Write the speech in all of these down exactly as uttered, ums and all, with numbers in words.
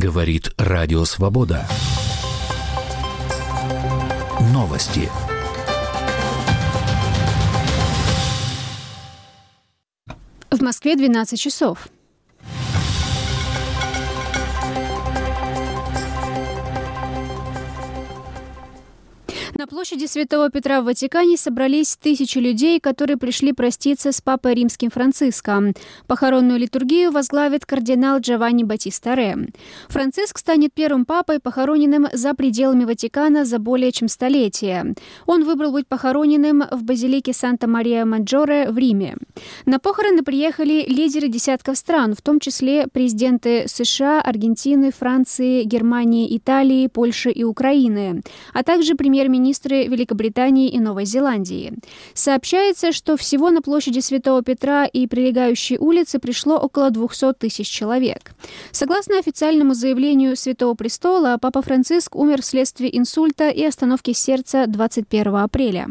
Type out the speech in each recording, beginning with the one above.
Говорит Радио Свобода. Новости. В Москве двенадцать часов. На площади Святого Петра в Ватикане собрались тысячи людей, которые пришли проститься с Папой Римским Франциском. Похоронную литургию возглавит кардинал Джованни Баттиста Ре. Франциск станет первым папой, похороненным за пределами Ватикана за более чем столетие. Он выбрал быть похороненным в базилике Санта-Мария-Маджоре в Риме. На похороны приехали лидеры десятков стран, в том числе президенты США, Аргентины, Франции, Германии, Италии, Польши и Украины, а также премьер-министр министры Великобритании и Новой Зеландии. Сообщается, что всего на площади Святого Петра и прилегающей улице пришло около двухсот тысяч человек. Согласно официальному заявлению Святого Престола, Папа Франциск умер вследствие инсульта и остановки сердца двадцать первого апреля.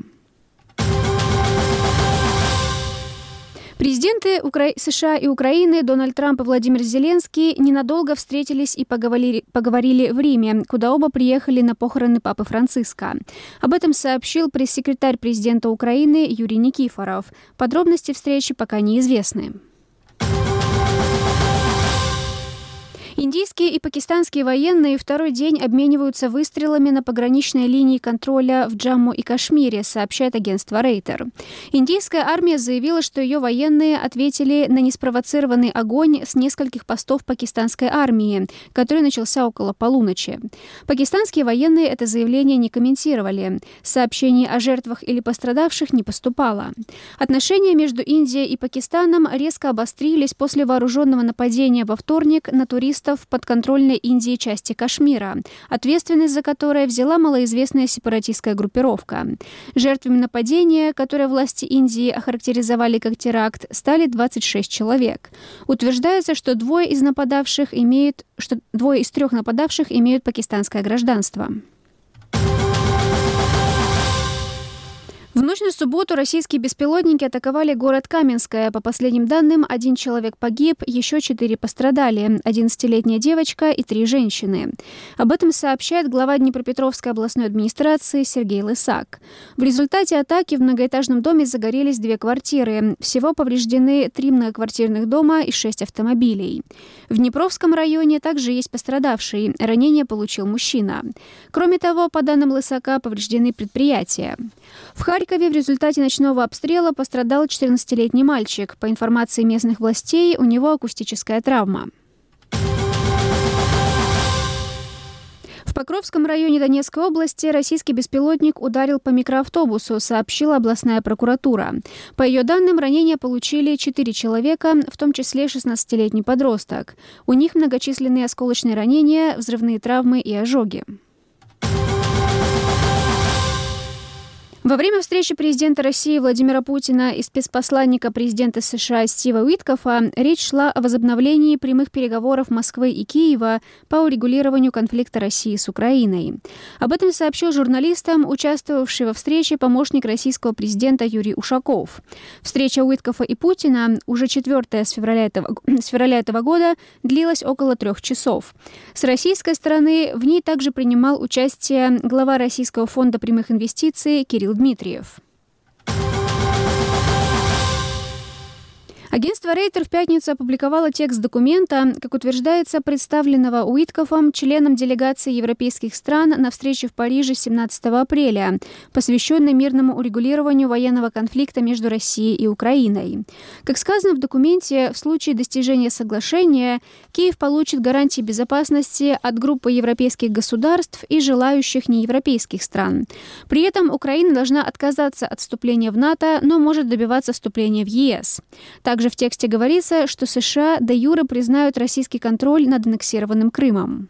Президенты Укра... США и Украины Дональд Трамп и Владимир Зеленский ненадолго встретились и поговорили... поговорили в Риме, куда оба приехали на похороны Папы Франциска. Об этом сообщил пресс-секретарь президента Украины Юрий Никифоров. Подробности встречи пока неизвестны. Индийские и пакистанские военные второй день обмениваются выстрелами на пограничной линии контроля в Джамму и Кашмире, сообщает агентство Рейтер. Индийская армия заявила, что ее военные ответили на неспровоцированный огонь с нескольких постов пакистанской армии, который начался около полуночи. Пакистанские военные это заявление не комментировали. Сообщений о жертвах или пострадавших не поступало. Отношения между Индией и Пакистаном резко обострились после вооруженного нападения во вторник на туристов в подконтрольной Индии части Кашмира, ответственность за которое взяла малоизвестная сепаратистская группировка. Жертвами нападения, которое власти Индии охарактеризовали как теракт, стали двадцать шесть человек. Утверждается, что двое из нападавших имеют, что двое из трех нападавших имеют пакистанское гражданство. В ночь на субботу российские беспилотники атаковали город Каменское. По последним данным, один человек погиб, еще четыре пострадали. одиннадцатилетняя девочка и три женщины. Об этом сообщает глава Днепропетровской областной администрации Сергей Лысак. В результате атаки в многоэтажном доме загорелись две квартиры. Всего повреждены три многоквартирных дома и шесть автомобилей. В Днепровском районе также есть пострадавший. Ранение получил мужчина. Кроме того, по данным Лысака, повреждены предприятия. В Харькове В Харькове в результате ночного обстрела пострадал четырнадцатилетний мальчик. По информации местных властей, у него акустическая травма. В Покровском районе Донецкой области российский беспилотник ударил по микроавтобусу, сообщила областная прокуратура. По ее данным, ранения получили четыре человека, в том числе шестнадцатилетний подросток. У них многочисленные осколочные ранения, взрывные травмы и ожоги. Во время встречи президента России Владимира Путина и спецпосланника президента США Стива Уиткофа речь шла о возобновлении прямых переговоров Москвы и Киева по урегулированию конфликта России с Украиной. Об этом сообщил журналистам участвовавший во встрече помощник российского президента Юрий Ушаков. Встреча Уиткофа и Путина, уже четвертая с февраля этого, с февраля этого года, длилась около трех часов. С российской стороны в ней также принимал участие глава Российского фонда прямых инвестиций Кирилл Дмитриев. Агентство Рейтер в пятницу опубликовало текст документа, как утверждается, представленного Уиткофом, членом делегации европейских стран на встрече в Париже семнадцатого апреля, посвященной мирному урегулированию военного конфликта между Россией и Украиной. Как сказано в документе, в случае достижения соглашения Киев получит гарантии безопасности от группы европейских государств и желающих неевропейских стран. При этом Украина должна отказаться от вступления в НАТО, но может добиваться вступления в ЕС. Также в тексте говорится, что США де юре признают российский контроль над аннексированным Крымом.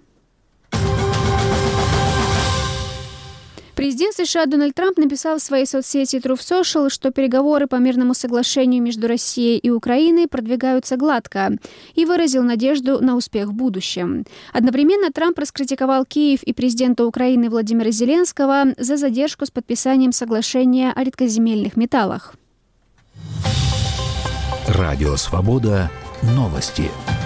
Президент США Дональд Трамп написал в своей соцсети Truth Social, что переговоры по мирному соглашению между Россией и Украиной продвигаются гладко, и выразил надежду на успех в будущем. Одновременно Трамп раскритиковал Киев и президента Украины Владимира Зеленского за задержку с подписанием соглашения о редкоземельных металлах. Радио Свобода. Новости.